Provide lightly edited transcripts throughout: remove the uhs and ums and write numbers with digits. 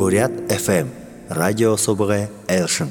Бурят FM радио собыгы Элшин.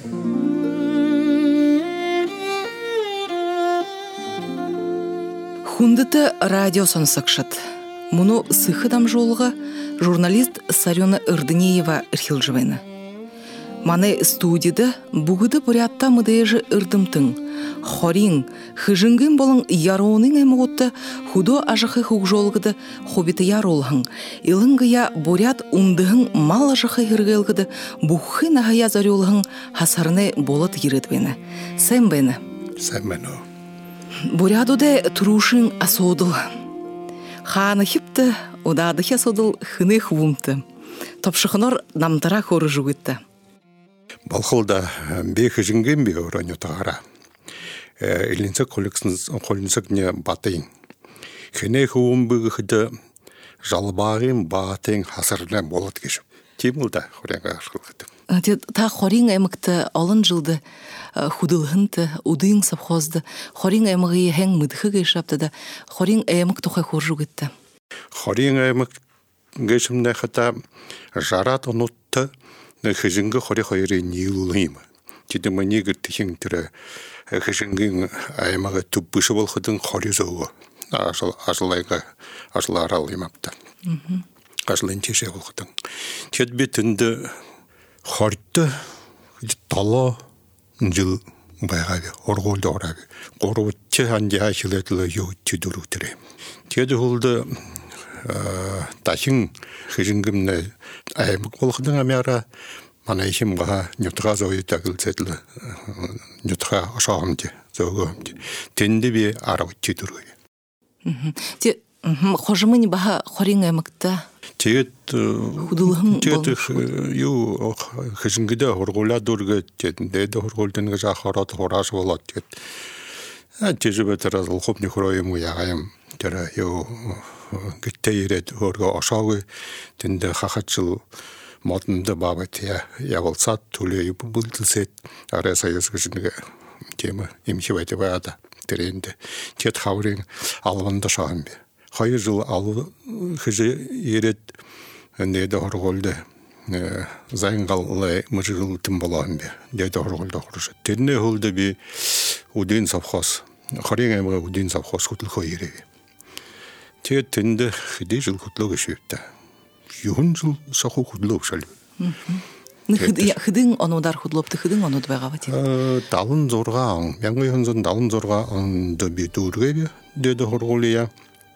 Хундыты радио сонсакшат. Муну сыхыдам жолға журналист Сарёна Ырдынеева ирхилжывайны. Маны студияда бугыды бурятта мыдайжы ырдымтың. Хорин, хыжынгын болың яроның эмготты худо ажықы хуг жолгыды хобиты яролғын. Илынгыя бурят ундығын мал ажықы хыргылгыды бухы нахая зарёлғын хасарны болат еридвайны. Сән бәйні? Сән бәйні. Бурядуде турушын асодыл. Ханы хипті, удадығы асодыл хыны хвумты. Топшықынор намтара хоры жугытты. Балқылда бейхі жінген бей ораню тағара. Илінсік қолынсік не батайын. Хыны хвум бұғыды жалбағын батайын хасырына болат кешіп. Темілді хоренға ашқылғыды. Та хорин әмікті алын жылды худылғынты, удың сапхозды. Хорин әмігі әң мүдігі гешапты да, хорин әмік тұқай хоржу кетті. Хорин әмік гешімді қыта жарат ұнытты, хыжынғы хори қойыры нейлулыймы. Теді мәне күртіхін түрі хыжынғын әмігі түпбүші болғыдың хори зоғы. Ажылайға аралымапты. Ажылайын теше болғыдың. Теді бетінді хорты тала жыл байғабы, орғолды орабы. Қорғытты әнде әшілетілі еуітті дүрутірі. Теді ғылды ташың хыжынгымны әймік болғыдың әмәра мана ешімға нүтіға зойы тәгілсетілі нүтіға ұшағымды, зоғымды. Тенді бе арауытты дүрі. Қожымы не баға хорин әмікті? Тет хыжынгыда хоргола дурга тетінде хорголденге жахарат хораш болат тет. Тежебет разыл хопни хороему ягаем тера ю гиттейрет хорго ашагы тенде хахатчыл модында бабат я болсат туле бултылсет араса ясгышынга тема имхивайте бада теренде тет хаврин алванда шагымбе. Хайыр жыл алу хыжы ерет әндейді хорголды зайынғалы мұжығыл тім болағын бе. Дейді хорголды хорышы. Тедіне хөлді бе удин сапхос. Харин әміға удин сапхос құтыл қойыры бе. Тед тенді хыды жыл құтылығы шөпті. Юғын жыл сақу құтылығы шәлі. Хыдың онудар құтылыпты, хыдың онуды байға бәте? Далын зорға аңын. Яңғы йонзын далын зорға аңды бе дұрғы бе. Дейді хорголы я.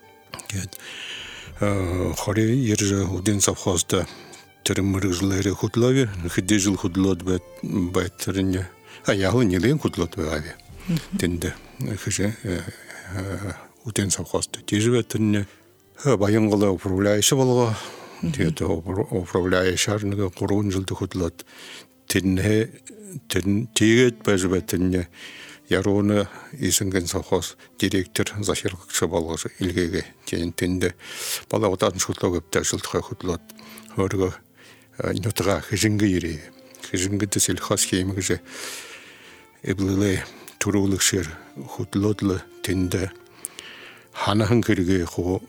Хори ержі удин сапхозда түрім мұрғылары құтылаве, хыды жыл құтылады бәйтіріне, аяғы нелен құтылады бәғаве. Тенді хыжы удин сапхозда. Тежі бәтіріне байынғылы управляйшы болға, управляйшы арныға құруын жылды құтылады. Тегет бәжі бәтіріне Яроны исінген совхоз директор захиргықшы болғысы илгеге тенді. Бала отатын шұлта көпті жылтыға құтылады. Өргі нүтіға хыжынғы ері. Хыжынғы сельхоз кеймігі же әбілілі тұрулық шер құтыладылы тенді. Ханағын кірге қоғы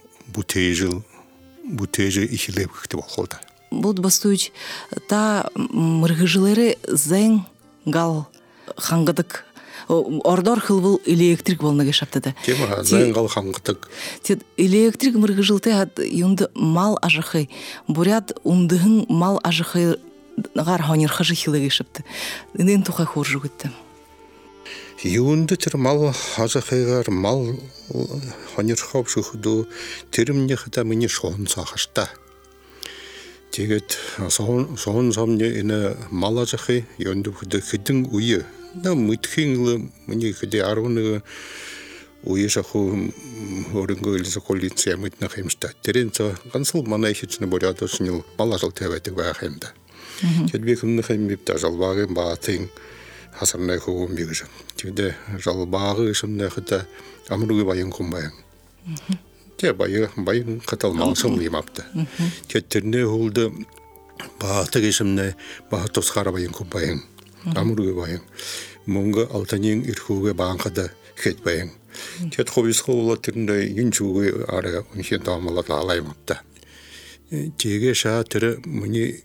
бұтежі ихілеп күкті болғылды. Бұд бастуыч, та мұрғыжылары зәң ғал қаңғыдық Ордор хылвыл электрик болнага шаптады. Тема зайынгал хаңғытык. Тед электрик мыргыжылты юнды мал ажықы. Бурят ундығын мал ажықы ғар хонерхажы хилығы шапты. Нен тұқай хоржу күтті. Юнды тір мал ажықығар мал хонерхап шуқыду тірімне қыта мені шоғын сақышта. Тегет соғын самне ені мал ажықы юнды күдің үйі. Да мытхинглы мне ходи аруны уешаху орынго илсе коллиция мытна хемста теренца гансыл манайхичны борято шнил балажал тебетик бахемда тедбекимны хембипта жалбагы баатың хасарнай хугум бигжа теде жалбагы шынна хыта амругы байын кумбаян те байын каталман сымлымапты теттерне hulды бааты кешимне баатос харабайын кумбаян амругы байын Монго алтанин ирхуге банкада хетбаян. Тет хобисхола тирнде юнчуге ара унхен тамалат алайматта. Теге ша тире мuni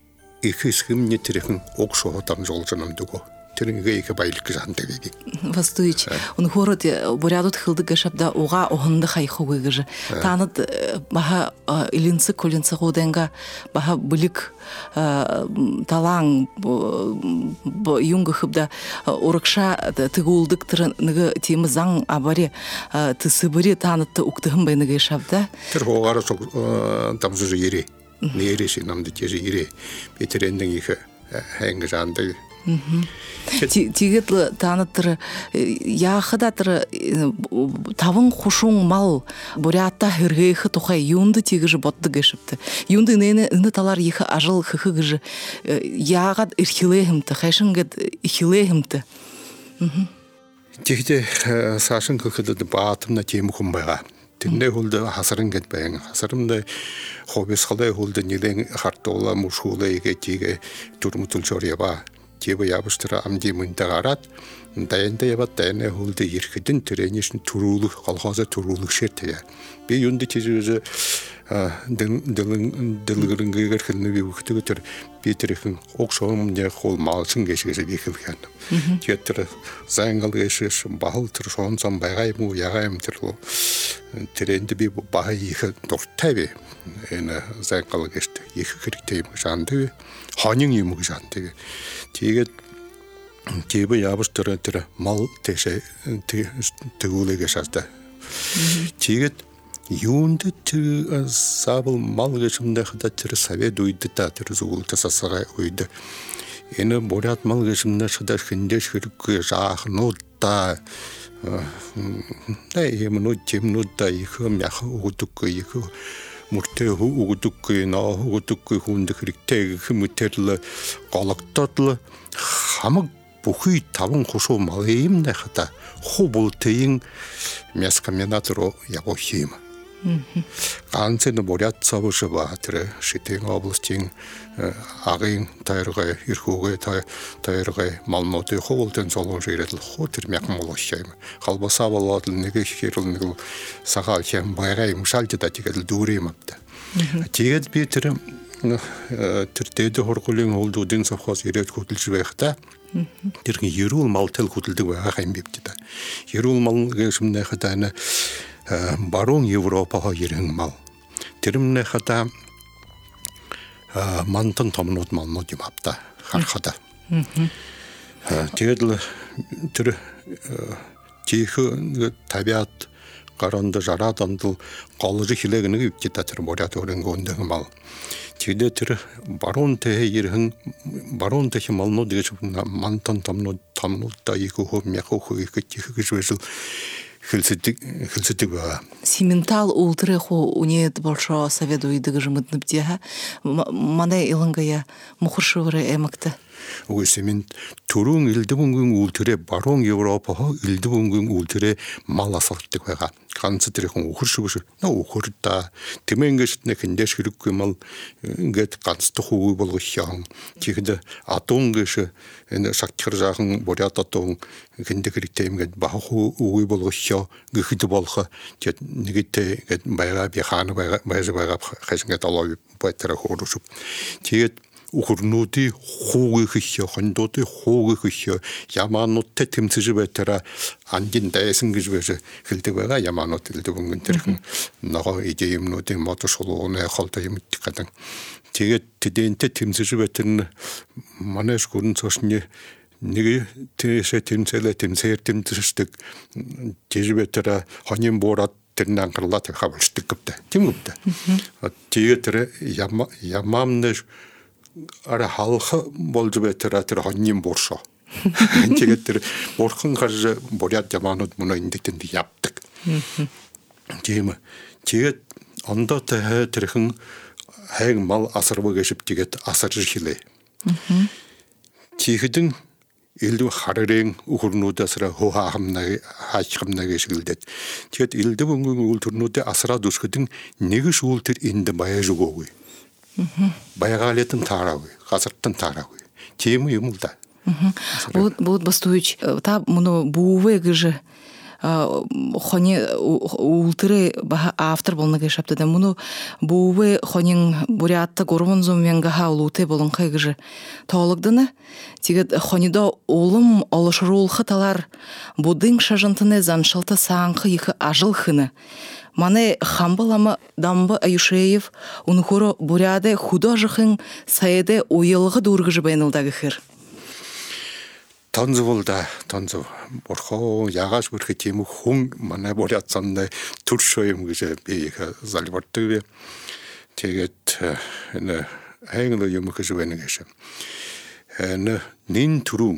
их искимне терехин окшо там жолжанам дуго. Теринге ике байлык жандеги. Вастуич, он город бурядут хылды гашабда уга огынды хайхугы гыжы. Танат баха илинсы колинсы годенга баха былик талаң юнга хыбда урыкша тыгулдык тырыныгы темы заң абаре тысыбыре танытты уктыгын байныгы шабда. Тыр огара там жужы ере. Нереши намды тежи ере. Бетеренден ике хэнгэ жандеги. Тигет таныттыры яхыдатыры тавын хушуң мал бурятта хыргыйхы тухай юнды тигыжы ботты гышыпты. Юнды ины талар ихы ажыл хыхы гыжы яғад ирхилейхімті, хайшынгет ихилейхімті. Тигде сашын кыхыды баатымна тем хумбайға. Тинде хулды хасырын кетпейін. Хасырымда хобис халай хулды нилен хартола мушхула еге тиге турмутул чорьяба. Тиба ябыштыра амди мынтагарат. Дайында ябат дайына хулды еркідін түренешін турулық, қалғаза турулық шертеге. Би юнды тежізі дылгырынғы керхіліні би үктігі түр бетеріхін оқшауым не қол малшын кешігізі бекілген. Теттірі зайыңғал кешіш бағыл түр соғын сан байғайму, яғайым түрлі. Түренді би бағай егі дұрттай бе. Зайыңғал кешті. Егі керіктейім жанды бе. Ханын емі жанды бе. Тебі ябыштыры түрі мал теше тігулеге жазды. Тегет юнды түрі сабыл мал кешімді қыда түрі совет ойды та түрі зуылты сасыға ойды. Ені борят мал кешімді қыда шындеш көрікке жағын отта. Емін от темін отта егі мяқы ұғытыққа егі мұрте ұғытыққа ұғытыққа хүнді керіктегі хүмітерлі қалықтатлы хамық бұхый табын құшу малайым нәқыта хубыл тейін мяскаменатору яго хеймі. Қанцені борят сабышы ба, түрі шетен областың ағын тайырғай, ирхуғай, тайырғай малноты хубылтен солын жейретіл ху түрмек молы шеймі. Қалбаса баладыл неге шерілінігіл сағал кем байғай мұшалды да тегеділ дұрейм апты. Тегед бей түрі түртейді хорқылың олды ұдың сапқаз ерет көтілші байқыта түрген ерул мал тәл көтілді байға қайым бепті да. Ерул мал кешімді қытайны барон Европаға ерің мал. Түрімді қыта мантын томынот малны демапта қарқада. Тегеділ түрі тейхі табиат қаранды жарадандыл қалыжы хилегіні үпте тәтір борят өрінгі өндігі мал. Тегде түрі барон тәхе ерің барон тәхе малны дегешіп мантын тамнутта екі ху мяқы ху екі тейхі кішвешіл хілсеттік баға. Сементал ултыры ху унет большо совету идыгы жымытнып деха. Мандай илыңгая мұқыршығыры әмікті. Уғы семент турун илді бүнгін ултыре барон Европаға илді бүнгін ултыре мал асалттық баға. Қансы тірекін ұқыршы на ұқырда темен кешітіне кендеш күрікке мал гет қансты хуғы болғы шағын. Тегді атуын кеші шақтыр жағын борят атуын кенде керіктейім гет бағы хуғы болғы шағын гүхіді болғы негетте байға бейханы байға қайшын гет алау байтыра қорышып. Тегет 우르누디 호그히혀 헌도디 호그히혀 야마노테 팀스즈베테라 안긴다에승기즈베제 hilde베가 야마노텔데 bun근들 나가 이제 임노데 모토솔로네 холта임 티카당 제게 디덴테 팀스즈베테는 마네스 고른 소신이 니게 테세 팀셀레 팀세르 팀스스득 제즈베테라 헌님 보라 тэрнан карлат хавалштык гыпта тим гыпта тиетре ямамне ара халхы болж бетер атыр ханним боршо тегеттер борхын каржы борят жаманут муну индиктен яптык тема тегет анда тэ тэрхэн хайг мал асарбы кешип тегет асаржы хиле тихэдин илдү харэрэн ухурнуудасра хоахамнаг хаачхамнаг эшгэлдэт тегет илдү бүнгүн үүлтүрнүүдэ асра дүсгэдин нэгш үүлтэр энд баяжгоогүй баягалетин тарауы газырттын тарауы тему юмулда вот бастуич та муну бууве гыжы хони ултыры автор болнага шаптада муну буwe хонин бурятта горвон зумменга хаулуте болон кайгыжы тоолугдана тигет хонидо олым олошрул хаталар будың шажынтыны заншылты саңқы екі ажылхыны мане хамбалама дамбы Аюшеев унухоро буряде художихын саеде уйылғы дургыжы байнылдагы хыр. Танзы болда, танзы борхо яғаш бүрхі темі хүн мана борятсанды туршойым күзі бейігі залбарты бе тегет әйңілі емі күзі бәні кеші. Нин турум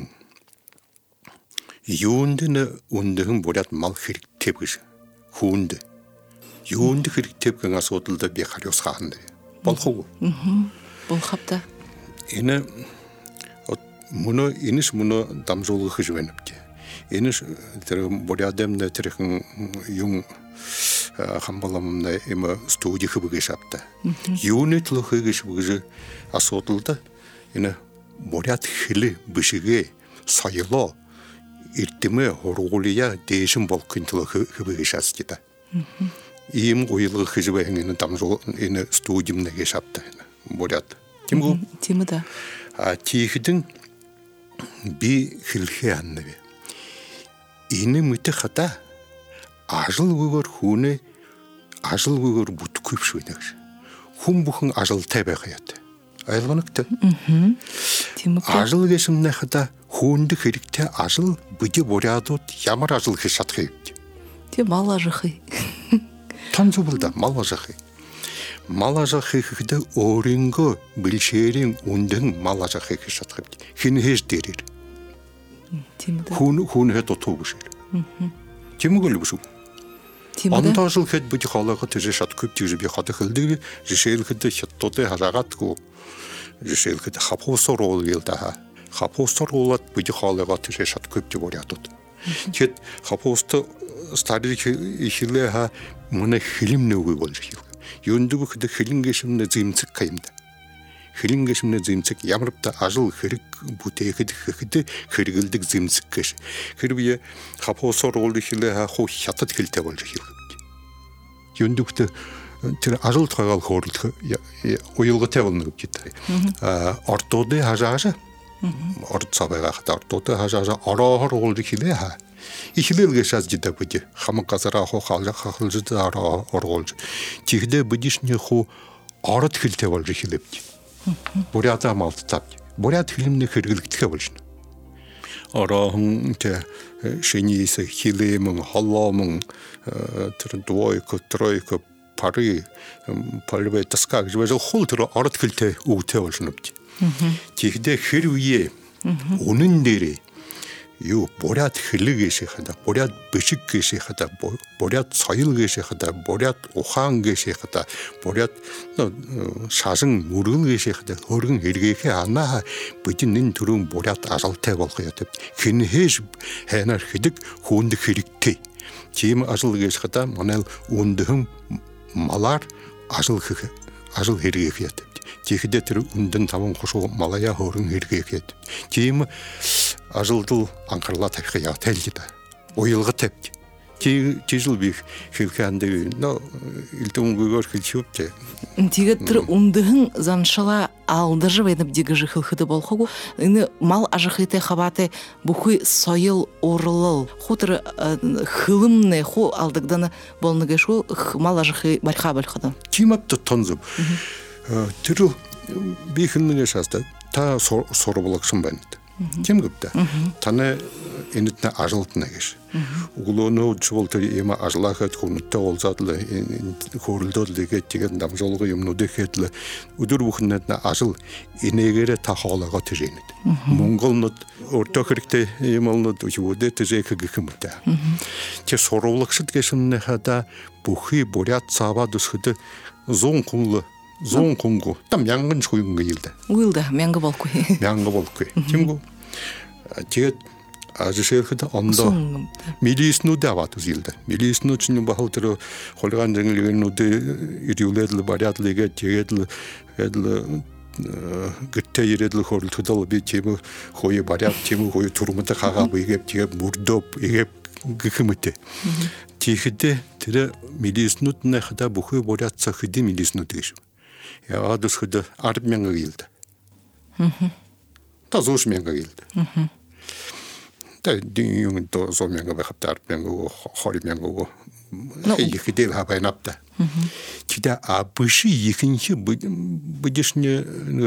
юындыны ундығын борят мал хирик теп күзі. Хүнді. Юынды хирик теп күн асотылды бекариос қағынды. Болху. Болхапта. Ені мұны еніш мұны дамжолғы хыжвеніпті. Еніш борядемді тіріхін юң қамбаламымда емі студия хыбығы шапты. Юны тұлы хыгыш бұғызы асотылды. Ені боряд хілі бішіге сайылы иртімі орғылия дейшін болқын тұлы хыбығы шастыды. Ем ойылғы хыжвен ені дамжол ені студиямдегі шапты. Боряд. Тимгу? Тимі да. Тихідің би хилхе аннаве. Ини мыты хата ажыл выгор хуны ажыл выгор бут көпшөнөгш. Хун бухын ажыл табай каят. Айлганыкты. Ажыл кесимне хата хунды хирикте ажыл бүде борядот ямар ажыл хешатхы. Те мал ажыхы. Танзу булда мал ажыхы. Мал ажыхы хыда оринго билшерин ундын мал ажыхы хешатхы. Хин хеш дерер. Хүн хэт отоогшэр. Тимгэл бүшүү. Антажыл хэт бүди халага тэжэ шат көп тэжэ би хата хылды жишэл хэт хаттоте харагатгүй. Жишэл хэт хапосор олгилда. Хапосор олат бүди халага тэжэ шат көп тэ борятот. Тэт хапосто старик ихилэ ха мына хилим нүгүй болж хил. Юндуг хэт хилингешмнэ зимцэг каймда. Хилингешмнэ зимцэг ямарпта ажыл хэрэг бүтэхэд хэхэд хэрэгэлдэг зимцэг гэш. Хэрвээ хапосор олд хилэ ха ху хятад хилтэй болж хил. Юндугт тэр ажил тойгол хөөрлөх уйлгатай болно гэдэг. Ортоды хажаажа. Орд цабайга хата ортоды хажаажа ороохор олд хилэ ха. Ихлэлгэш аз жидэг бүди. Хамаг газараа ху хаалга хахалжд ороо оргуулж. Тигдэ бүдишний ху орд хилтэй болж хилэвч. Бурята малтап. Бурят фильмний хэрэглэгдэхэ болно. Орохон тэ шинийс хилэмэн холломэн тэр двойко тройко пари палвэ таскаг жвэжэл хул тэр орд хилтэй үүтэй болно. Тигдэ хэрвээ үнэн дээрээ ю борят хилэгэшэ хада борят бишиг гэшэ хада борят соёл гэшэ хада борят ухаан гэшэ хада борят шашин мөргөл гэшэ хада хөргөн хэрэгэхэ анаа бидний төрөн борят ажалтай болох ятав хэн хэж хайнаар хэдэг хүнд хэрэгтэй тийм ажил гэшэ хада манай үндэхэн малаар ажил хэрэгэх ятав Тихидэ тэр үндэн таван хушуу малая хөргөн хэрэгэхэд. Тийм ажылдал анхаарлаа тавих яа тайлда. Уйлга тавьж. Тижил би хөвхөндөө илдөнгөөр хэлчихвэ. Тэгээд тэр үндэн заншала алдыржы байнып дигэж хылхыды болохгүй. Энэ мал ажыхыты хабаты бүхүй соёл орлыл. Хутыр хылымны ху алдыгданы болныгэшу мал ажыхы барха болхады. Тимапты тонзып. Тэр би хиннэ шаста та сорболокшун байна. Ким гэвдэ? Таны энэтнэ ажлтна гэж. Углоно жуултэр юм ажлахад хүнтэй олзаадлаа хөөрөлдөлгээд тэгээд дамжуулгын юмнууд ихэдл өдөр бүхнэд ажил энэгээрээ та хоолоогоо тэрэнэд. Монголнод өөртөө хэрэгтэй юм олнод үчүүдэ тэжээх гэх юм даа. Тэ сурвалгшд гэшнэ хада бүхий бурят цаваад өсгөд 100 공고 땀 양근 조용 거 일다. 우일다 명거 볼고. 명거 볼고. 팀고. 제가 아주 셀크다 언더. 미리스노 다와도 일다. 미리스노 춘 바하우트로 홀간 정리는데 이리울레들 바리아틀게 제게들 애들 그때 이래들 홀 투덜 비 제무 호이 바리아 제무 호이 두루문다 가가 이게 제가 무르도 이게 гыхмыте. Тихиде тэр милиснут нахда бухой борят цахиди милиснут гэж. Я адус худа 10,000 гилд. Та 100,000 гилд. Та дин то 100,000 байхад 10,000 20,000 ихидэл хабайнапта. Кида абышы ихинчи будешне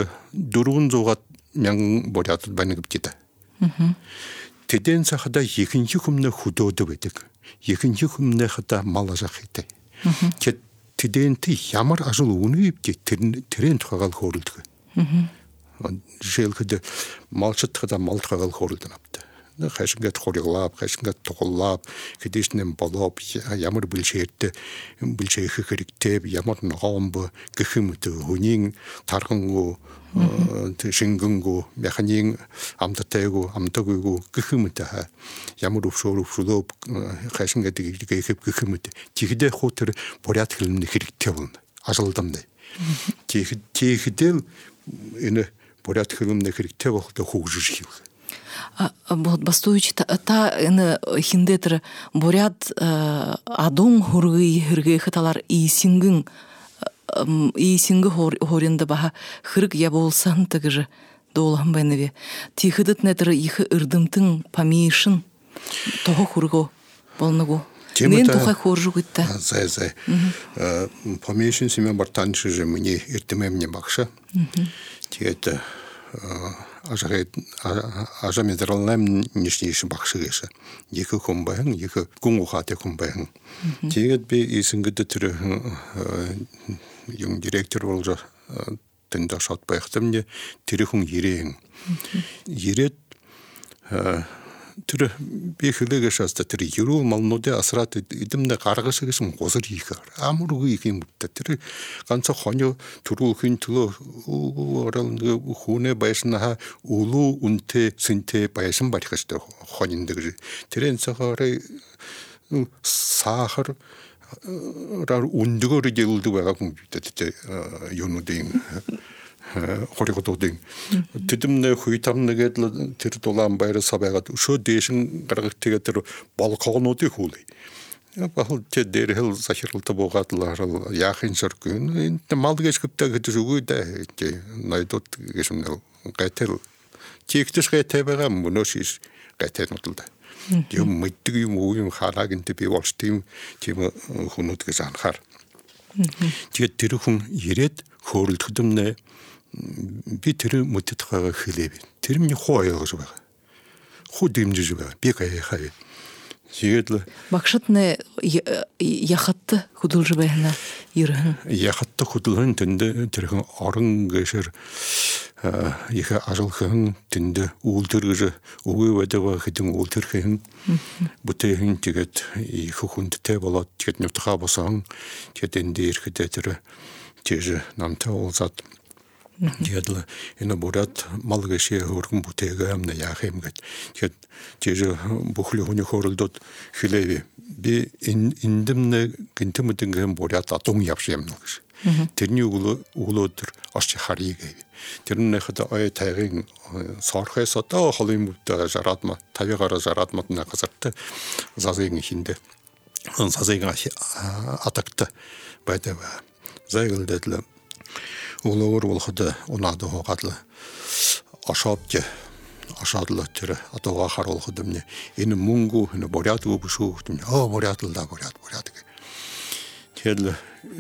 400,000 борят баныг битэ. Тэдэн сахада ихинчи хүмнэ худоод байдаг. Ихинчи хүмнэ хада малажах хийтэй. Тэдэн ти ямар ажил үнэ бит тэрэн тухайгаар хөөрөлдөг. Жишээлхэд малчт хада мал тухайгаар хөөрөлдөн авдаг. Хайшингээд хориглаап, хайшингээд тугууллаап, хэдийшнэн болоп ямар бэлшээртэй бэлшээх хэрэгтэй ямар ногоомбо гэх юм үү хүний тархангу шингэнгу механик амтайгу амтагуйгу гэх юм та ямар өвшөөлөв хайшингээд гэх юм тийхдээ хотер поряд хэлний хэрэгтэй болно ажалдамд тийхдэл энэ поряд хэлний хэрэгтэй болохтой хөгжиж хийв. Бастуич та энэ хиндетер бурят адун хургый хаталар исингин хоринда баха хырг я болсан тагыжы доолам беневи тихидет нетер их ырдымтын помешин того хурго болнугу мен тухай хоржу гитта зай помешин семен бартаншы же мне иртемемне бакша тиет ажа медралнам нишнейші бақшығеша. Екі құмбайын, екі күн ұқаты құмбайын. Тегет бе есінгіді түрі ең директор болжа тінді шат байықтымне түрі құн ерейін. Ерет түрі бекілігі шасты түрі еру малнуде асыраты идімді қарғышы кешін қозыр екір. Амырғы екін бұтты түрі қанса қоны түрі күн түлі оралынды хуне байшынаға улу үнте сынте байшын барқышты қонындығы. Түрен сақары сахар үндігі регелді баға күн бүйті юну дейін. хориготодың. Түдімні хуйтамныгедлі тір толан байры сабайғат. Шо дейшін қарғықтеге тір балқағын оты хулай. Бағыл те дерхіл захирлты боғатылар, яқын шыркын. Малды кешкіпті күті жүгүй да, найдот кешімнел қайтел. Тектіш қайтай бағам, мұны шиш қайтай нұтылды. Дем мүттігі мұйым харагынты бей олштым, темі құнутығы жанқар. Тет тірі құн ерет, хорылтыдымны би тэры мөтөтхага хэлэв. Тэр миний хооёогож байгаа. Хуу дэмжиж байгаа. Би гайхаа. Тэгээд багшатны яхатты хөдөлж байна. Ирхэн. Яхатты хөдөлгөн тэнд тэрхэн орон гэшэр их ажлахын тэнд үйлдвэргэж өгөө байдаг хэдэн үйлдвэрхэн бүтээн тэгээд их хүндтэй болоод тэгээд нутгаа босон. Тэгээд энэ ирэхдээ тэр тийж намтай уулзаад тэгээд энэ бурят малгэшээ хөргөн бүтэгээ амна яах юм гээд тэгээд тийж бүхэл хүний хөөрөлдөд хэлээв би эндэмнэ гинтэмдэн бурят атом явш юм гэж тэрний өглөөдөр орч харыг тэрнийх ой тайгын сорхээс одоо холын бүдэ жараадма тавигараа жараадмад нагасарт зазгийн хиндэ зазгийн атакта байдаг зайгалдэдлээ Уловор болоход унаад хоогадлаа ашаадж ашаадлаа тэр одоо харуулхад өмнө энэ мөнгө энэ боряатгүй бүшүүхтэн боряатлаа боряат тэгэл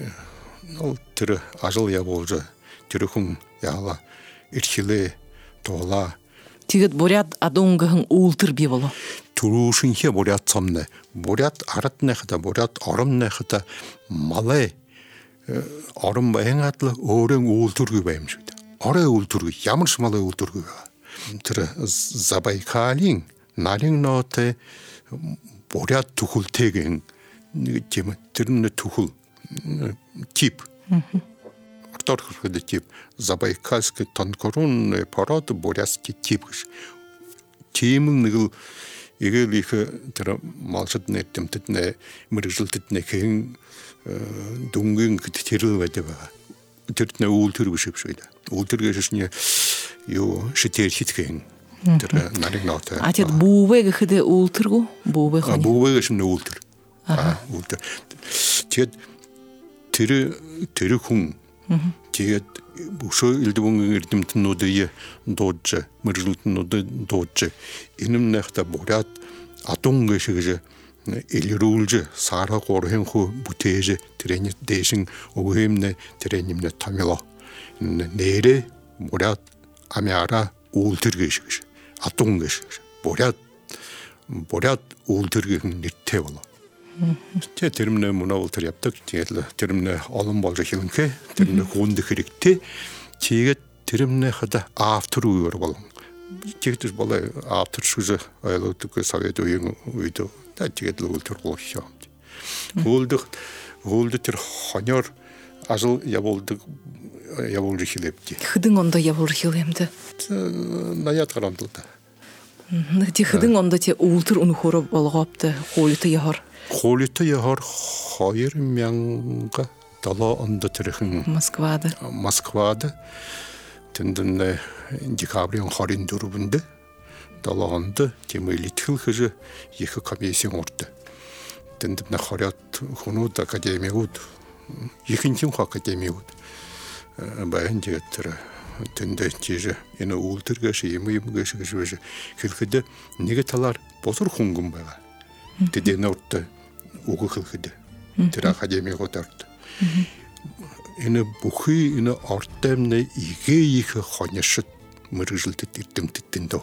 тэр ажил явуулж тэр хүн яава ирхилээ туулаа тэгээд боряат адунгын уултар бий болоо түрүүшинхэ боряат цомны боряат аратныхта боряат оромныхта малай орон байнгаадлаа өөрийн үйлдвэргүй байм шүү дээ. Орой үйлдвэргүй ямар ч малын үйлдвэргүй байгаа. Тэр Забайкалын нарийн ноот боряат түхэлтэйгэн тийм тэрний түхэл тип. Ортор хэрэг тип Забайкальский тонкорунный пород боряатский тип гэж. Тийм нэг эгээл их тэр малчд нэтэмтэд мэрэгжилтэд хэн дүнгийн тэрэл байдаг байгаа. Тэрт нэ үйлдвэр биш шүү дээ. Үйлдвэр гэшний юу шитэр хитгэн тэр нарыг нотой. А тэгэд бүүвэ гэхэд үүлтэргүү бүүвэ хони. Бүүвэ гэсэн үүлтэр. Үүлтэр. Тэгээд тэр хүн тэгээд өшөө элдвэн эрдэмтнүүдийн дуудж, мэрэгжлтнүүд дуудж, энэмнэхта бурят атун гэшигж илрүүлж саарга горхийн хүү бүтээж тэрний дэшин өгөөмнэ тэрниймнэ томило. Нэрэ бурят амяра үүлтэр гэшигж атун гэшигж бурят үүлтэр гэх нэртэй болоо. Тэгээд тэрмнэ мунаултэр явдаг. Тэгээд тэрмнэ олон болж хэлэнхэ. Тэрмнэ хүнд хэрэгтэй. Тэгээд тэрмнэ хада автор үеэр болон. Тэгээд болоо автор шүж ойлгодог савэд үеийн үед тэгээд үүлтэр болчихоо. Үүлдэ тэр хонёр ажил явуулж хэлэвди. Хэдэн онд явуулж хэлэмдэ. Наяат гарамдалда. Тэг хэдэн онд тий үүлтэр өнөхөр болгоопты хоолтой яхаар. Хоолтой яхаар 2007 онд тэрхэн Москвад тэндэн декабрийн 24-нд 7 онд тэмээл итгэл их комиссийн урд тэнд на хорят хүнүүд академиуд ихэнх академиуд баян тэр тэнд тийж энэ үүлтэргэш юм гэш хэлэхэд нэг талаар босор хөнгөн байгаа. Тэд энэ урд өгөх хэлэхэд тэр академиуд орд. Энэ бүхий энэ ортемны их хоньшид мэрэгжилтэд эрдэмтдэн дөө.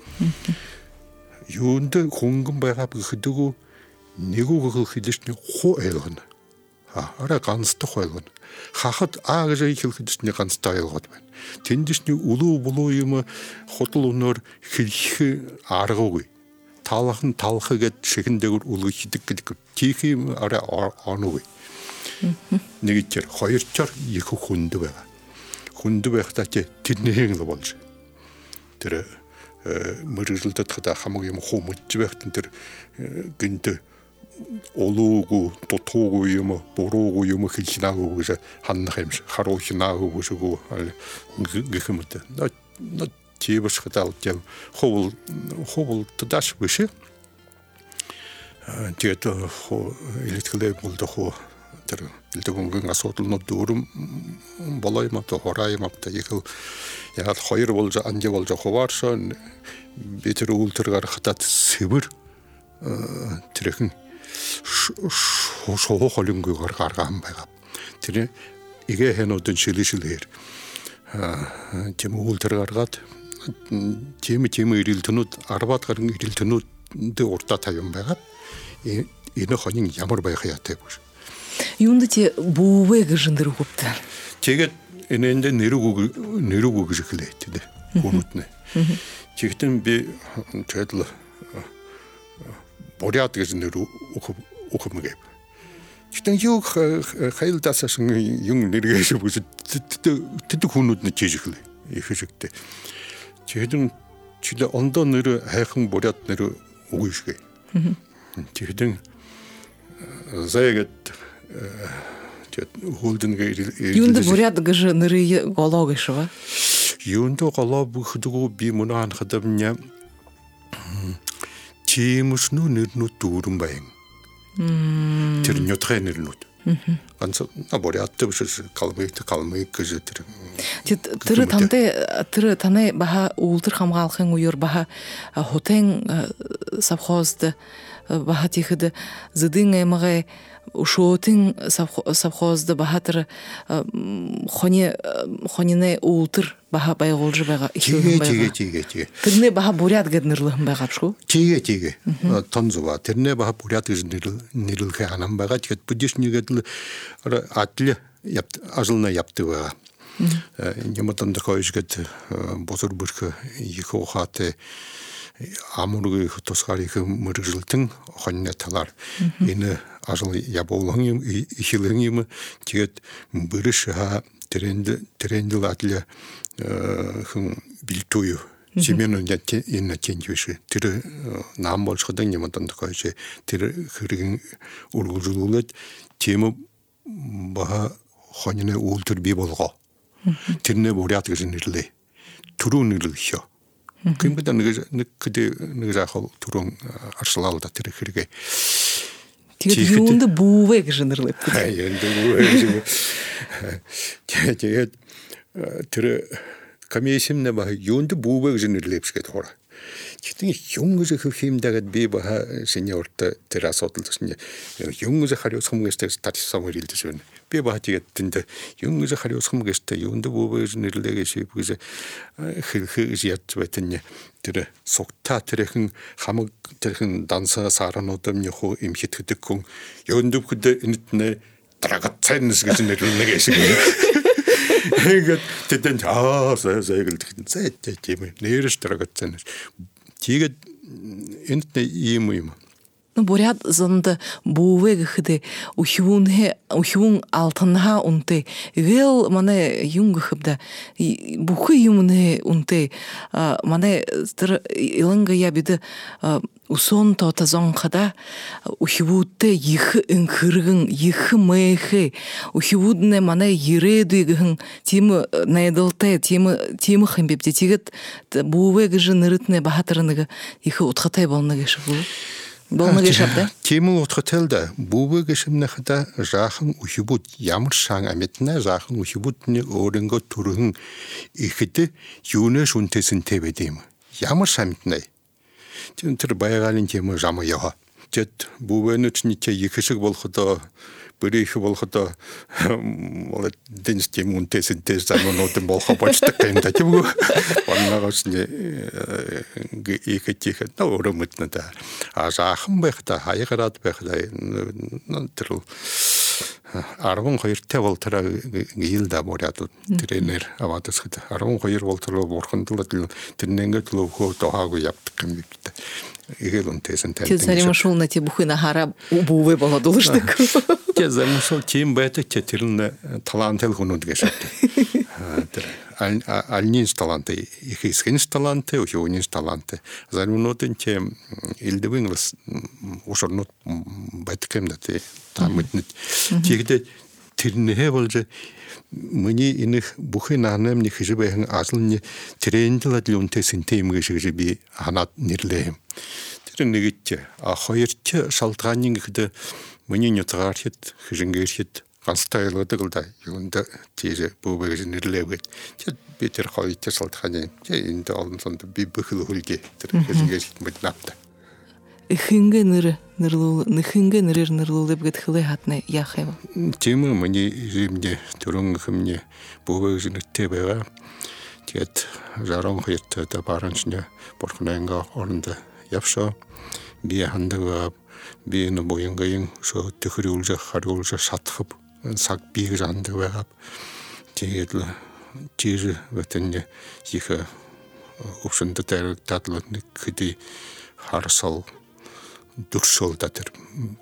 Юунд хөнгөн байгаа гэхэдэггүй нэг үг хэлэхний хуу ойлгоно. Араа ганцтай ойлгоно. Хахад гэж хэлэхэд ганцтай ойлгоод байна. Тэндишний улуу булуу юм худал өнөр хэлэх аргагүй. Талхан гэд шихэн дээгүр улуу хийдэг гэдэг тийхим араа оноогүй. Нэгчээр хоёрчоор их хүнд байгаа. Хүнд байхдаа тэдний л болж. Тэр мэрэгжилтэд хата хамаг юм хүмүүж байхтан тэр гинт олоогүй дутуугүй юм буруугүй юм хэлхнаагүй гэж ханнах юм шиг харуухнаагүй гэх юм үү. Тийбш хатал тийм хол тадаш биш. Тэгээд электрик болдохоо тэр элдэгүнгийн асуудал дөрөм болоо юм та хораа юм та яг хоёр болж анги болж ховааршаа би тэр үүлтэр гарахтаа сэвэр тэрхэн шоо холингүйгээр гаргаан байгаа. Тэр игээ хэнүүдэн шилээр тийм үүлтэр гаргаад тийм ирэлтнүүд 10-аад гаруй ирэлтнүүд уртаа тавьсан байгаа. Энэ хонин ямар байх яатай биш. Юунд тий бүүвэ гэжэндэр өгөптэй. Тэгээд энэнд нэрүг гэж хэлээ тий. Хүмүүтнэ. Чигтэн би чадл боряд гэж нэр өгөхмөг. Чигтэн юу хайлдасаа юм нэргэж бүс тэд хүмүүд нь чиж хэлээ. Их шигтэй. Чигтэн чилэ ондоо нэр хайхан боряд нэр өгөө шгэ. Чигтэн зайгэд Юунд буряд гэж нэрийг голоо гэж ба? Юунд голоо бүхдгүү би мунаан хадамня чимшнүү нэрнүүд дүүрэн баян. Тэр нөтрэ нэрнүүд. Ганц буряд биш калмык гэж тэр таны баха үүлтэр хамгаалахын үеэр баха хотын совхозд баха тийхэд зэдин эмгэй ушоотын совхозд бахатыр хонины үүлтэр баха байгуулж байгаа их юм байна. Тэгээ. Тэрнээ баха буряд гэд нэрлэх байгаа шүү. Тэгээ. Тонзова тэрнээ баха буряд гэж нэрлэх ханам байгаа. Тэгээд буддишнийгэд л адл ажлна yaptı байгаа. Яматан дохойшгэд босор бүрх их ухаатай амургийн тусгаарыг мэрэгжилтэн хоньны талаар энэ ажил явуулсан юм ихлэн юм тэгээд бэрш тренд адл хэн билтую 지면은 이제 있는 견주시 тэр нам болчиход юмдан тохойж тэр хэрэг үргэлжлүүлээд тийм баха хоньны үүлтэр бий болгоо тэрнээ буряд гэж нэрлээ түрүү нэрлэхё Кимбуда кыды ныгзахал турун аршылалда тирихирге. Тэгээд юунд бүүвэг жинэрлээ. Тэгээд тэр камисимнэ ба юунд бүүвэг жинэрлэвсгээд хора. Гэтэн юнгыз хэмдэгэд би ба сеньорт тэр асуудалсан юнгыз хариуцсан гэстэй татсан мөрилдэс байна. Би ба тэгээд тэнд юнгыз хариуцсан гэстэй юунд бүүвэг жинэрлэгээ шийбгээс хэл ят байтэн тэр согта тэрхэн хамаг тэрхэн данса сарануудам нөхө имхитгэдэг хүн юунд бүд энэтнэ драгацайнс гэж нэрлэнэ шиг. Тэгээд тэдэн зайгэлдэх тийм нэрш драгацайнс. Тэгээд энэтнэ юм. Бурят зонд бүүвэг хэдэ ухивун алтанха унтэ гэл мане юнг хэвдэ бүхий юмнэ унтэ мане тэр иланга я бид усон тота зонхада ухивудте их энхэргэн их мэхэ ухивудне мане ирэдэгэн тим найдалтай тим хэмбэбдэ тэгээд бүүвэг жинэрэтнэ бахатарныг их утгатай болно гэж шүү. Болмагийн шавда. Тимүү утгатэлдэ бүүвэг шимнэхда жаахан ухибуд ямар шан амитна жаахан ухибудны өөрөнгө түрхэн ихэд юунэ шүнтэсэнтэй байдэм. Ямар шамтнэ. Тэр баягаалын тийм жамаа яа. Тэд бүүвэнэч ничэ ихшиг болохдоо бүрийх болохдоо бол дэнс тийм үнтэсэнтэй замнууд болох болчдаг юм да тийм үү. Ваннагаас нэг ихэт өөрөмөтнө да. Жаахан байхдаа хаягараад байхдаа тэр 12-тэй бол тэр гилда моряд тренер аваадсгад 12 бол тэр бурхандлаад тэрнэнгэд л хөө тохаагүй явдаг юм бид. Игэл үнтэсэн тань. Тэр заримшул на тий бүхнэ хараа бүүвэ болоод улшдаг. Тэр заримшул тийм байдаг ч тэр нь таланттай хүнүүд гэж байна. Тэр альнис таланттай, их искренность таланттай, ухиунис таланттай. Заримнуудын тийм илдэвэн ушорнууд байдаг юм да тий. Тамэднэт. Тэгээд тэрнээ болж миний энэх бүхэн наанамны хэжбэхэн аслны трендэлд үнтэсэнтэй юм гэж би ханаад нэрлээ. Тэр нэгт хоёрт шалтгааны гэхэд миний нутгаар хэд хэжингэрхэд ганцтай ялгадаг л да. Юунд тийж бүүвэж нэрлээгээд би тэр хоёрт шалтгааны энд олонсонд би бүхэл хөлгээ тэр хэжингэрхэд мэднапта. Нэхингэ нэрээр нэрлүүлэв гэд хэлээ хатна яах юм. Тийм миний юмдэ түрэн хэмнэ бүүвэж нэртэй байгаа. Тэгээд 12 та баранчны бурхнанга оронд явшаа би хандаг би энэ боёнгийн шо төхрүүлж харуулж шатхав цаг би гэж хандаг байгаа. Тэгээд тийж вэтэн их өвшөнд дээр татлаад нэг хэдий харсал дуршол да тэр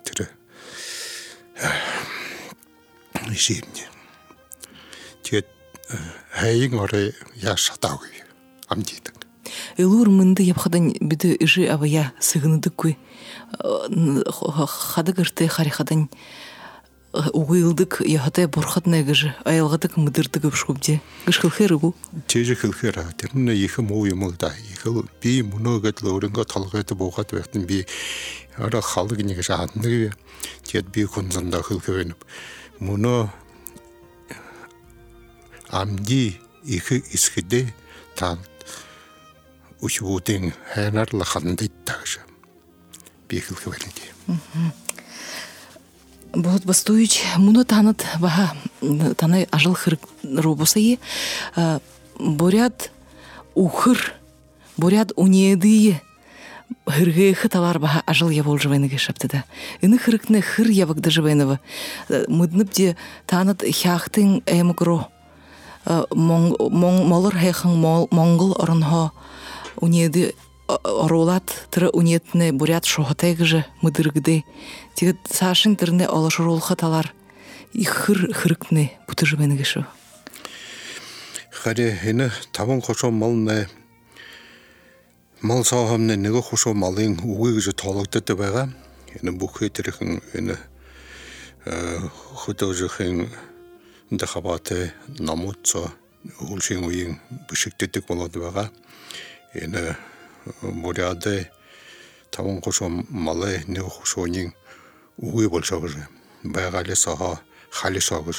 ишимне. Тэгээд хайг орой яшатаагүй амдидаг. Элур мэнди явхадан бид ижи авая сыгнадаггүй. Хадагэртэй харихадан угылдык яхатай бурхаднэ гэж аялгадаг мэдэрдэг өвшгүбдэ. Гэж хэлэхэрэгүү. Тийж хэлэхэр тэрнээ их муу юм л да. Их би мөнөөгээд л өөрөнгөө толгойд буухад байхад би ара халыг нэг шаадныг тэгэд би хүнзэндээ хэлэхвэн мөнөө амди их исгэдэ та учуудын хайнаар л ханддаг би хэлэхвэн. Вот бастуич муну танат баха таны ажил хэрэг робосай бурят ухыр бурят унеды хэргээх талаар баха ажил явуулж байна гэж шаптада. Энэ хэрэгтнэ хэр явагдаж байна вэ? Мэднэбдэ танат хяахтын эмгро молор хайхан монгол орноо унеды оруулаад тэр үнэтнэ бурят шохотай гэж мэдэрэгдэ. Тэгээд цаашин тэрнээ олошруулах талаар их хэрэгтнэ бүтэж байна гэж шүү. Харин энэ 5 хошоо малнэ мал саахны нэг хошоо малын үгүй гэж тоологдод байгаа. Энэ бүхий тэрхэн энэ хөдөөжийн дахабатай намууц үлшин үеийн бишигддэг болоод байгаа. эне буряды таван кошо малы не кошонин угы болшогы байгали саха хали согы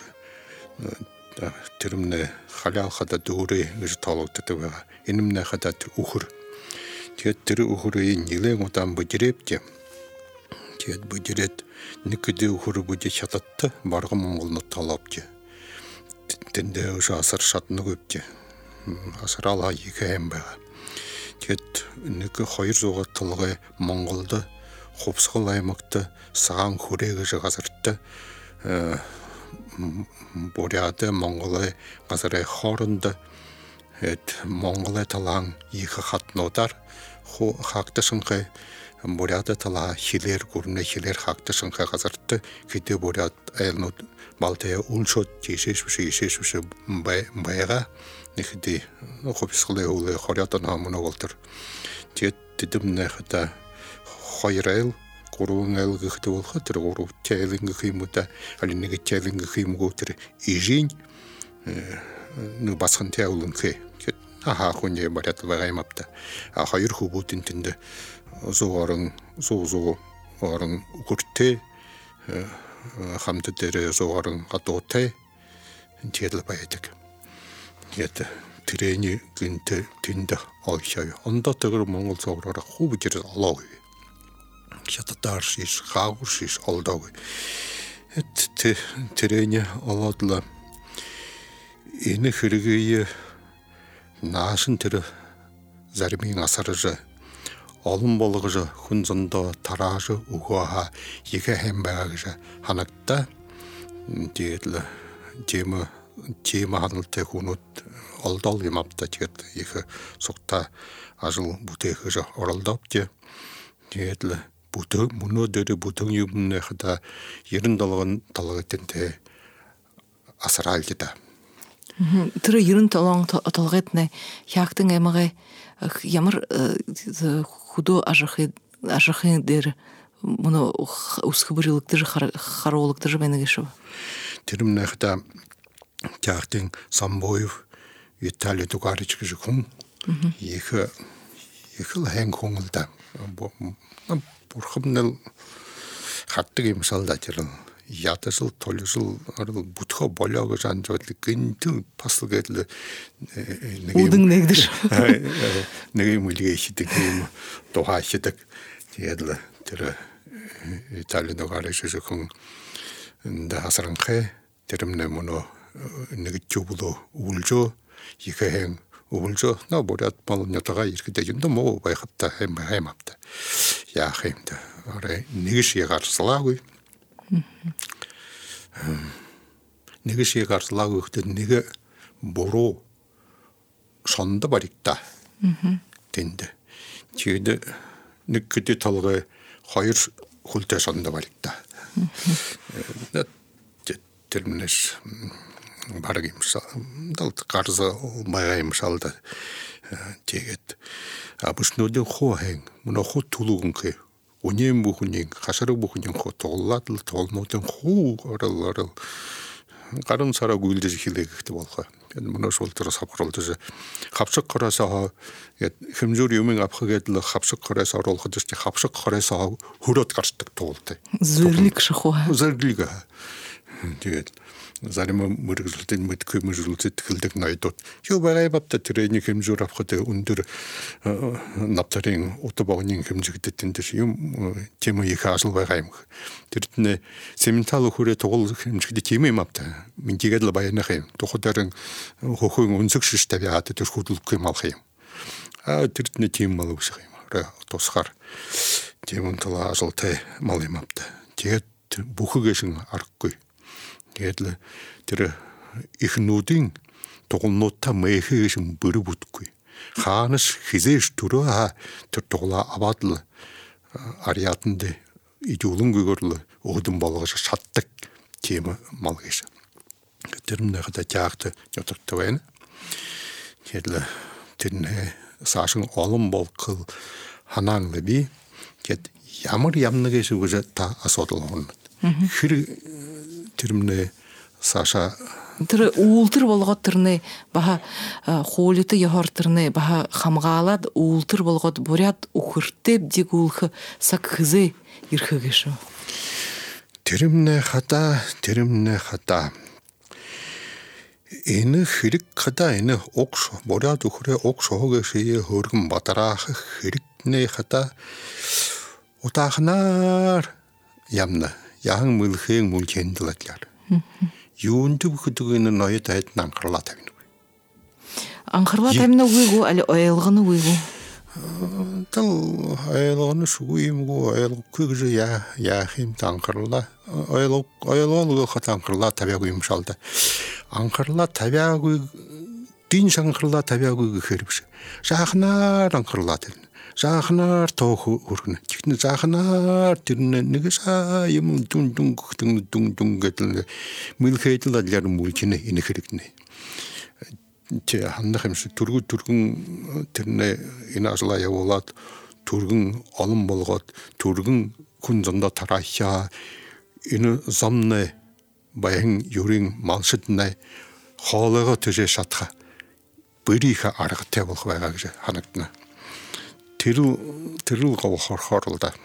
термне халял хата дури гыж талоктыга энемне хата ухур теттери ухуры ниле отан бөтерепте тет бөтерет никеде ухуры бөте чататты баргы монголны талапты тенде уша асыр шатны көпте асырала екем бага тет нике хайыр зога тылгы монголды хопсгыл аймакты саган хүреге жагасыртты буряты монголы газары хорында монголы талан екі хатнодар хакты шыңқы буряты тала хилер көріне хилер хакты шыңқы газыртты кете бурят айлнот балтая улшот ешеш байға некеде хопсгылы улы хорятан амына болтыр тет дедімне хата хайрайл Курун элгихте болха тэр гуру чайлинг химута алинеге чайлинг химгу тэр ижин ну басхан таулун хэ аха хонье барат вагаймапта а хайр хубутин тинде зоорын орын укурте хамты тэр зоорын гатоте тедл баядык ята трени гинте тинде алшай онда тэр монгол зоороо хубжир алоо Шататаршиш, хагушиш алдағы. Терене аладыла. Ені хүргейі наашын тірі зармин асарыжы. Алым болғыжы хүнзында таражы уғаға екі хэмбәғыжы. Ханакта дейділі темі ханылты хүнут алдал емапта тет екі соқта ажыл бұтеғыжы оралдап де. Дейділі Бутың, мұны дөді бұтың юбынны қыда ерін далығын талығытынды асыра алгіда. Түрі ерін талығытыны яқтың әміғай ямыр худу ажықын дер мұны ұсқы бірілікті қаруылықты жібені кеші? Түрімні қыда яқтың Самбоев Виталий Тугаричкі жүкін екі ләйін қоңылда. Бурхамнел хаттыгы мисалда терен ятысыл толысыл арыл бутха болягы жанжотлы гинтил паслыгытлы удың негдир неге мулиге хитик тоха хитик тедлы тэр Италияда гаражы кон да асаранхэ тэрэмнэ моно неге чубуло улжо ихэн улжо на борят малнятага иркэдэ юнда мо байхатта хэмапта яхэмдэ аре нэгши гарслаагүй нэгши гарслаагүй гэдэг нэгэ буруу сонда баригта тэнд чигэд нэг гэдэг толгой хоёр хүлтэй сонда баригта тэрмнэш бараг юмсаа далт гарза маяа юмсаалда тэгээд абушнуудын хохэн мөнөхө тулугэнхэ үнэм бүхний хасараг бүхний хо тоглаадл толмуудын хуу орол гарын сараг үйлдэж хилэгтэй болохоо мөнөш ултраас хавхролдож хавшиг хороосоо хэмжүүр юмын авахгээд л хавшиг хороос оруулахад ч хавшиг хороосоо хөрөөд гарчдаг туултай зүрлэг шахуу зүрлэг тэгээд зарим мөргөлтөнд мэдгүй мөргөлтөд тэлдэг найдууд юу байгаа бапта тренинг хэмжүүр авахд өндөр наптарын отобогны хэмжигдэд тэндэр юм тийм их асал байгаа юм тэрднэ сементал хүрээ тугал хэмжигдэд тийм юм апта минтигэд л баянах юм тухайдарын хөхөн өнсөг шиш тавиад тэр хөдөлгөх юм алах юм тэрднэ тийм мал үсэх юм тусгаар тийм тала асалтай мал юм апта тэгээд бүхэгэшин аргагүй Гэтэл тэр ихнүүдийн тугнуудаа мэхэгэшин бөрө бүтгүй. Хаанас хизээш төрөө тэр туглаа аваад л ариатанд идүүлэнгүйгээр л өөдөн болгож шатдаг тийм мал гэж. Тэрнийхээ таагт ятагтай байна. Гэтэл тэрнээ саашин олон болгол ханаан лби гэд ямар ямнагээс үгэж та асуудал хонно. Тэр тэрмнэ Саша Тыры уултыр болгот тырны баха холиты яхар тырны баха хамгалад уултыр болгот бурят ухыртеп дигулхы сакхызы ирхыгышу. Тэрэмнэ хата. Энэ хэрэг хата энэ огш бурят ухрэ огш хогэшээ хөргөн батраах хэрэгнэ хата утахнаар ямна яхан мөлхэн мүлчэндлэтлэр. Юунд бүхэдгэн ноёд айд анхарлаа тавина. Анхарлаа тавина үгүй али ойлгоно үгүй. Тал ойлгоно шгүй юмгүй ойлгохгүй гэж яах юм анхарлаа. Ойлгоно хат анхарлаа тавиагүй юм шалда. Анхарлаа тавиагүй дин анхарлаа тавиагүй гэхээр биш. Жаахнаар анхарлаа тавина. Жаахнаар тоох хүргэнэ. Тэгтэн жаахнаар тэрнэ нэгсаа юм дүн гэдэл мэлхэдэл алиар мүлчинэ энэ хэрэгнэ. Тэ хандах юмш түргэн тэрнэ энэ ажлаа явуулаад түргэн олон болгоод түргэн хүн зондоо тараахаа энэ замнэ баян юрийн малшиднэ хоолойгоо төшөө шатха бэрийхэ аргатай болох байгаа гэж ханагдана. Тэрл говхорхоор л да.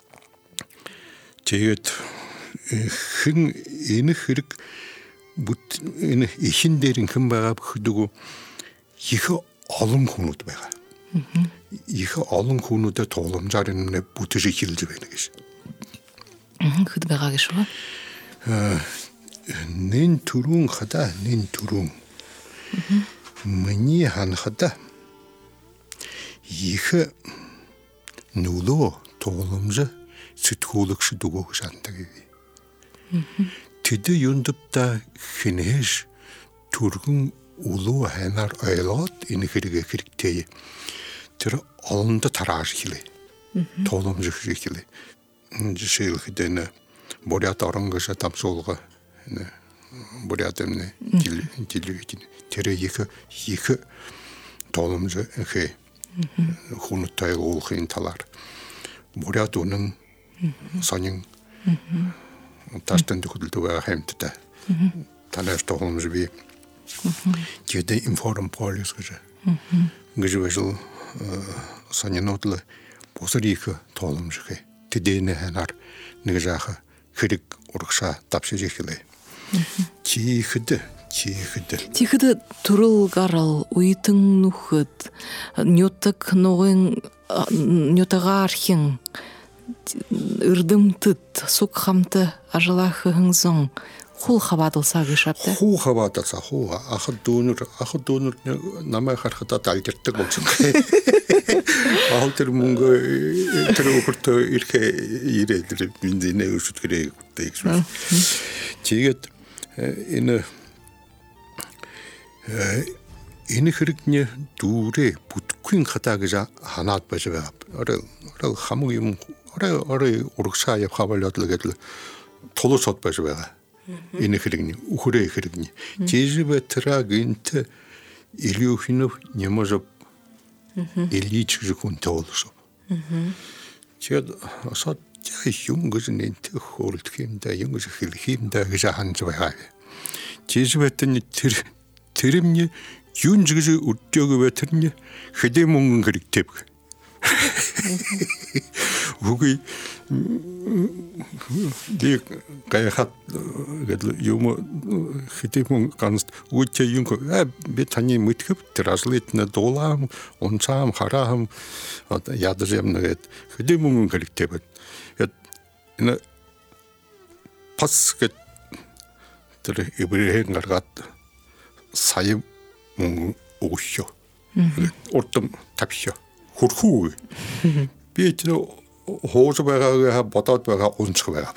Тэгээд хэн энэ хэрэг энэ ихэн дээр хэн байгаа бүхэдгүү их олон хүнүүд байгаа. Их олон хүнүүдэд тууламжаар энэ бүтэж эхэлж байна гэж. Хэд байгаа гэж ба? Нэн түрүүн хада нэн түрүүн. Миний ханхада их нүлөө тууламж сэтгүүлэгч дүгөө шантаг. Тэд юндта хинэж түргэн улуу ханаар ойлоод энэ хэрэг хэрэгтэй. Тэр олонд тарааж хэлээ. Тууламж хэлээ. Жишээлхэдэн бурят оронгош тамсуулга бурят эмнэ жилгэж тэр их тууламж хэ хүнтэй уулахын талаар бурят үнэн сонин тастан дөхөлдөг хэмтдэ танаас тууламж би гэдэг информ полис гэж вэжл сонинодло босрих тууламж хэ тэдэнэ ханаар нэг жааха хэрэг урагшаа давшиж ихлээ. Чихэд турул гарал уйтэн нүхэд нютак ногын нютагархин үрдэмтэд сук хамты ажлахын зон хул хавадалса гышапта. Хуу хавадалса хуу ахад дүүнэр намайг харахад алдирдаг болсон. Алтер мөнгө тэр өгөртөө ирэхээ ирээд бензинээ өшөтгэрэй гэдэг. Тэгээд энэ хэрэгний дүүрээ бүтгэн хатаа гэж ханаад байж байгаа. Орой хамаг юм орой урагшаа явхавалаад л гэдэл тулуусод байж байгаа. Энэ хэрэгний үхрээ хэрэгний жижигбэтраг гинт Илюхинов не может илич хүнтэй олсон. Тэгээд асаад юм гэж нэнт хөөрөлдөх юм да юм гэж хэлэх юм да гэж ханж байгаа. Жижигбэтэн тэрэмний юун гэж өдөөг бэтэрний хэдэн мөнгөн хэрэгтэй. Үгүй дэг гайхад гэдэг юм хэдэн ганц үгүй юм би таны мэдхэв тэр ажлыг на дуулам унцаам хараам ядаж юм нэгэд хэдэн мөнгөн хэрэгтэй байна. Энэ пас гэд тэр ибрэхэн гаргаад сая мөнгөн өгөё. Урдам тавьё. Хөрхүү. Би тэр хоож байгаагаа бодоод байгаа унцх байгаа.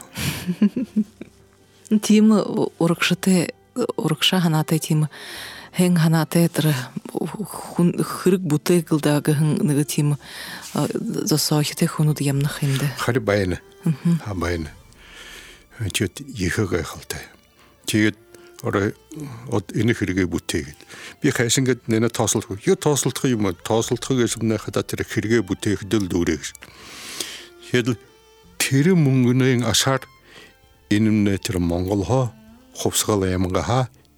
Тим урагшаа ханаатай тим хэн ханаатай тэр хэрэг бүтээгэлдэг нэг тим зосоохтэй хүнүүд ямнах юм дэ. Хари байна. Байна. Чөт яхагаа халтай. Тэгээд орой энэ хэрэгээ бүтээгээд би хайшингэд нэ тоослох юм тоослох гэж өмнө хата тэр хэрэгээ бүтээхдэл дүүрээ гэж. Тэгэхээр тэр мөнгөний ашаар энэмнэ тэр Монголхоо хувсгал ямгаха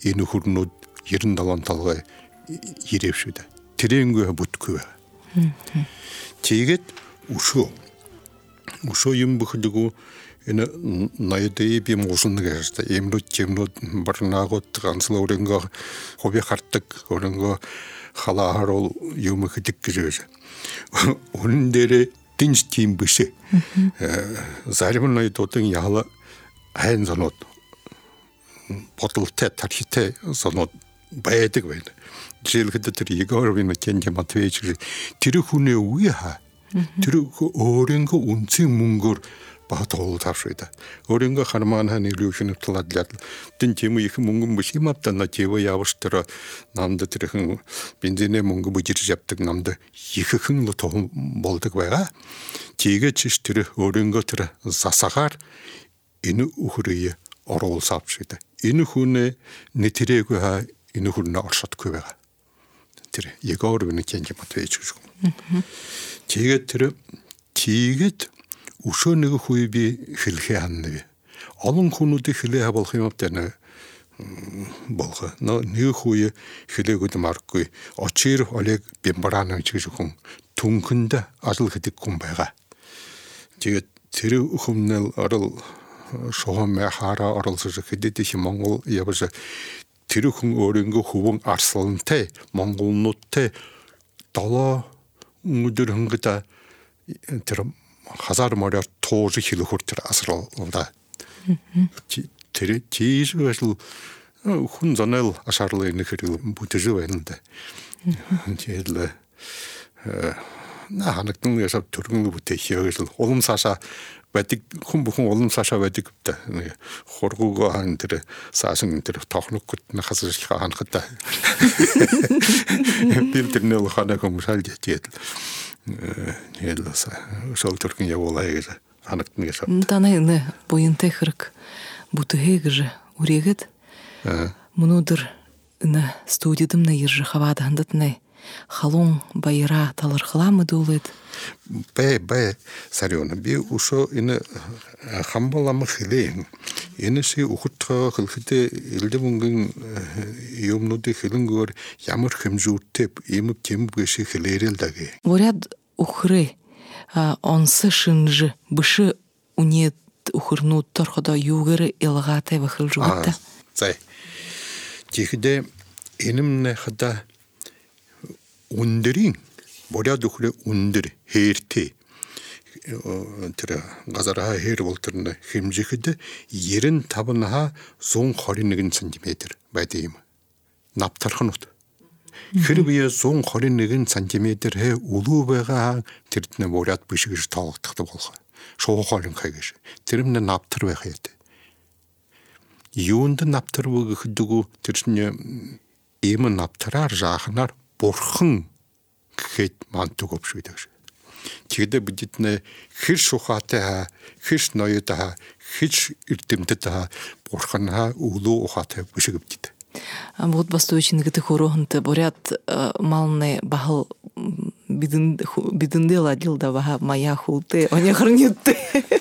ені хурнуд ерін далан талға ерепшуді. Теренгөе бұткөе. Тегет ушо ем бұқыдығу ені найдайы бем осынды кәжді. Емлут, барнағыт, ғансыл орынға хобе қарттық, орынға халағар ол емі күдік кірежі. Оның дәрі тінж тейм бұшы. Зарымын найдотың яғылы әйін занот. Потылты, тархиты занот бәйдік бәйді. Желгіді түрі егі орыбын кенде матвейчі. Түрі хүне уйха. Түрі орынға үнсің мұңғыр бағыты олы тапшыйды. Орынға қарманған үйлеушіні тұладылады. Дін темі екі мұңғын бұшы маптана теві явыштыры намды түріхін бензине мұңғы бұжыр жаптық намды екі күнлі тоғым болдық байға. Теге чеш түрі орынға түрі засағар ені ұхырыйы орол сапшыйды. Ені хүне нетірегі ға ені хүне аршат көбеға. Түрі егі орыбыны кенге матвейчі жүгім. Теге түрі тегет ушо неге хуйби хилхе аннеби. Алын хунуды хиле болхимаптаны болға. Неге хуйы хиле көді маркой. Очир олег бембараның чыгжукун. Тункында ажыл хитик кумбайға. Теге түрі ухумнел арыл шоған мәхара арылсыжы хидетіші Моңғол ябыжы түрі хүн өрінгі хубың арсылынтай, Моңғолнуттай дала үңгідір хүнгіда түрі Хазар моря тоже хилы хуртыр асыралда. Түрі тейжі өшіл хүн занел ашарлы нөхіріл бұтыжы өйнді. Тейлі ханықтың яшап түргіңі бұты хеуешіл. Олым саша бәдік, хүн бұхын олым саша бәдік үпті. Хорғуға хан түрі сашың түрі тоқнық күттіні қасыршыға хан қытта. Білдіріне ұлы қана көмішал жетеді. Шол түркін я олай кежі, анықтың ешап. Танайны бойынтай қырық бұтығы кежі үрегет. Мұнудыр студиядымны ержі хавадығындытынай. Халон байыра талырқыламы дулет? Бәй, Сарёна, бе ұшо ені хамбаламы хилейін. Енесі ұқытқа қылқыты елді мұңғын емнуды хилін көр ямыр хым жұрттеп, еміп теміп көші хилейрелдәге. Боряд ұқыры, онсы шынжы, бұшы үнет ұқырну тұрқыда югыры елғатай вақыл жуғытта? Зай, текіде енімне қыда үндірін, боряд ұқыры үндір, хейрте. Тірі ғазараға хейр болтырында хемжекіді ерін табынаға зоң 40 сантиметр бәдейімі. Наптарқын ұты. Хірбіе зоң 40 сантиметр ұлу бәға тіртіне боряд бүшігіш талықтықты болға. Шоғы қалын қайгышы. Тірімне наптыр бәға еді. Юынды наптыр бөгі күдігі тіртіне емі наптырар жағынар борқын кет манты көп шүйдігіші. Тегде бүдетіне хиш шухаты, хиш нойыты, хиш үртімді борқынға ұлу ұқаты бүшігіп дейді. Бұғыт басты өчін гіті хорохынты борят малны бағыл бидінді ладилда баға мая хулты, оне қырнетті.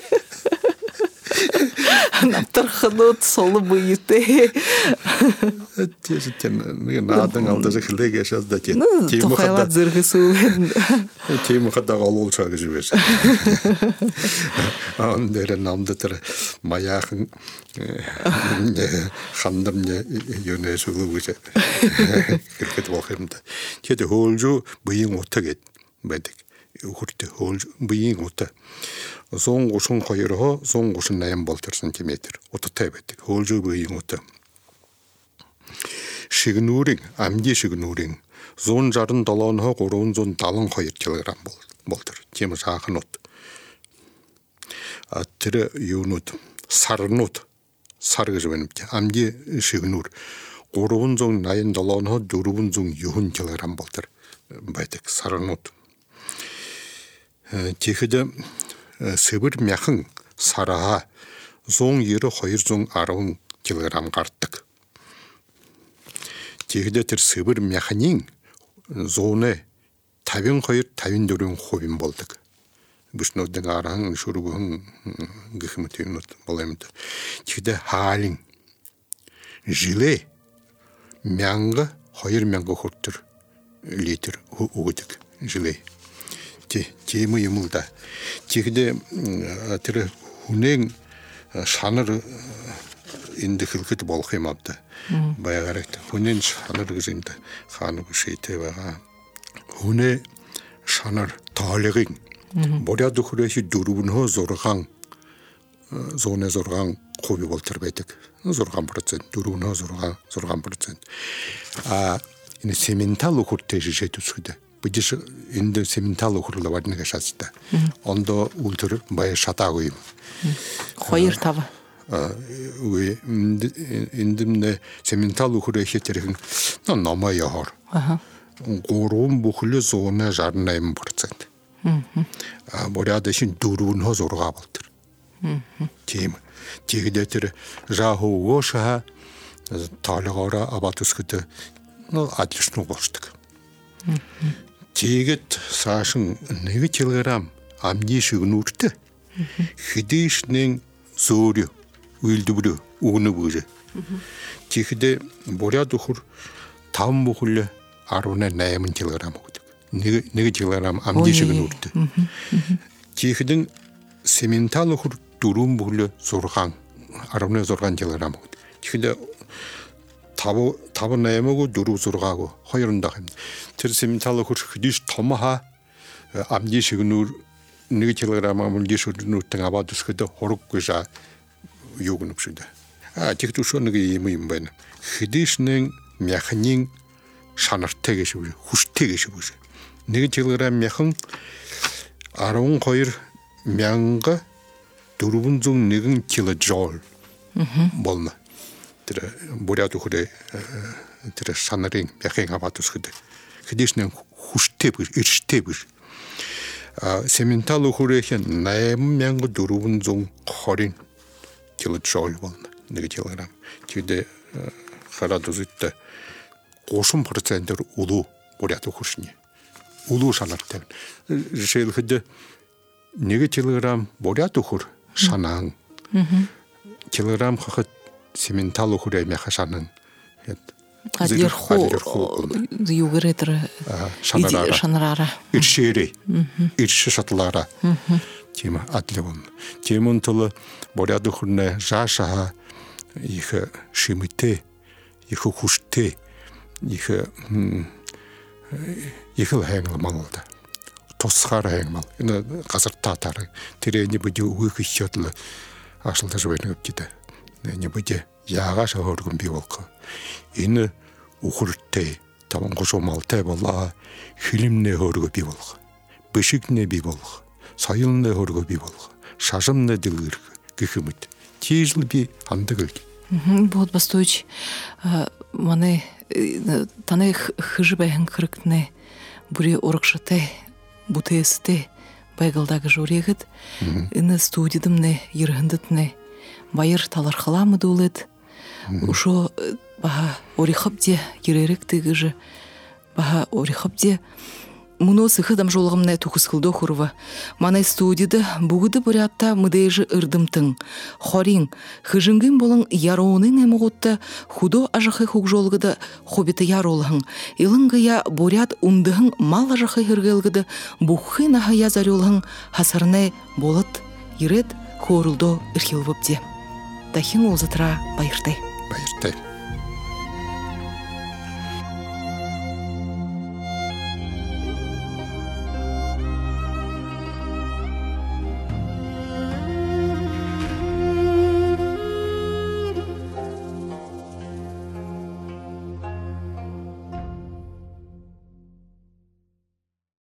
Наптарханут солы бұйыты. Тежеттен, надың алдызы қылдеге жазда тет. Тоқайлат зіргі суылын. Теймі қадағы алол шағы жүбес. Ондері намды тұры маяқын қандырмне өне сұлы өсе. Кіркет болқымды. Теті холжу бұйын оты кет. Бәдік. Үкірті бұйын оты. Зоң ғушын қойырығы, зоң ғушын найын болтыр сантиметр. Оты тәбеттік. Холжу бұйын оты. Шигнурин, амди шигнурин. Зон жарын даланға қорауын зон далын қойыр килограмм болтыр. Темі жағын от. Тірі юнут, сарын от. Сарғы жібеніпте. Амди шигнур. Қорауын зон найын даланға дұруын зон юхын килограмм болтыр. Бәйтік, сарын от. Текіді сыбыр мяқын сараға зон ері қойыр зон арауын килограмм қарттық. Тегде тір сыбыр мяқынен зоны табин қойыр, табин дөрін қобин болдық. Бүшін өддің арағын, шүрігін ғықымы түйін болаймыды. Тегде халин, жиле, мянга 2000 хүртер литр өгдөг жилээ. Тийм юм л да. Тэгдэ тэр хүнэн шанар энд хэлэхэд болох юм авда. Баягарагт хүнэн шанар гэж энд хаанаг шийтэй байгаа. Хүнээ шанар тоолыг боряд өхрөөш 4.6 хувь болтер байдаг. 6%, 4.6%. Энэ сементал өхөртэй шишээд үсгэдэг. Бидиш энд сементал өхөрлө вадныг шаацтай. Ондо үлтэр бая шатаагүй юм. 2-5. Эндэмнэ сементал өхөрөө хэтэрхэн номоо яхор. 3 бүхлө 168%. Боряд шин 4.6 болтер. Тийм. Тэгдэ тэр жахуу ошаа таалгаараа абатусгэд адлишнуу болчдөг. Тэгээд саашин 1 кг амны шигнүүртэй хэдийшнэн зөөр үйлдвэр өгнөгөө. Тэгэхдээ боряд өхөр 5 бүхэл 18 кг өгдөг. 1 кг амны шигнүүртэй. Тэгэхдээ сементал өхөр 4 бүхэл 6 16 кг өгдөг. Тэгэхээр 5-8-고 4-6-고 хоёрондох юм. Тэр сементал өхөр хэдийш томха амны шигнүүр 1 кг амны шигнүүртэй аваад үсгэд хороггүйшаа юу гэнэ бишээ. Тэгт өшөө нэг юм байна. Хэдийшнэн мяхнын шанартай гэж үү, хүчтэй гэж үү. 1 кг мяхан 12 мянга 401 кJ болно. Тэр боряд өхрөө тэр шанарын мяхын аваад үсгэд. Хэдийшнэн хүчтэй эрчтэй биш. Сементал өхрөөх 8420 кJ болно. 1 кг. Тэгээд хараад үзэхдээ 30% улуу боряд өхөршний. Улуу шанартай. Жишээлхэд 1 кг боряд өхөр шанаан килограмм хахад сементал өхрөө мяха шанан адилэрхүү юугэрэтэр шанараараа иршээрээ ирш шатлаараа тийм адлевон тиймэн тул боряд өхрнэ жашаа их шимтэй их хүчтэй их хайнгамалда тусгаар хайнгамал энэ газар татаар тэрний бүдий өгөх ихэл ашлтаж байна гэдэг. Не бүдий яагаш хөргөн бий болох. Энэ үхэртэй тавангошомалтай болоо хилэмнэ хөргөө бий болох. Бишигнэ бий болох. Соёлнэ хөргөө бий болох. Шашамнэ дэлгэр гэх мэт. Тийжл би хандаг. Вот бастойч мане таны хжбэхэн хэрэгтнэ бүрий урагштай бүтэстэй байгалдаг журегет энэ студидымне ерхэндэтне баяр талархаламы дулет ушо баха орихабде ереректегеже баха орихабде муно сыхыдам жолгымне тухысхылды хурва манай студида бүгүді бурятта мыдейжи ырдымтың хорин хыжынгын болың яроунын эмугутта худо ажахы хук жолгыда хобиты яролхың илынгыя бурят ундыхың мал ажахы хыргылгыды бухы нахая зарёлхың хасарне болот ирет хорулдо ирхилвыпде тахин озытра байыртай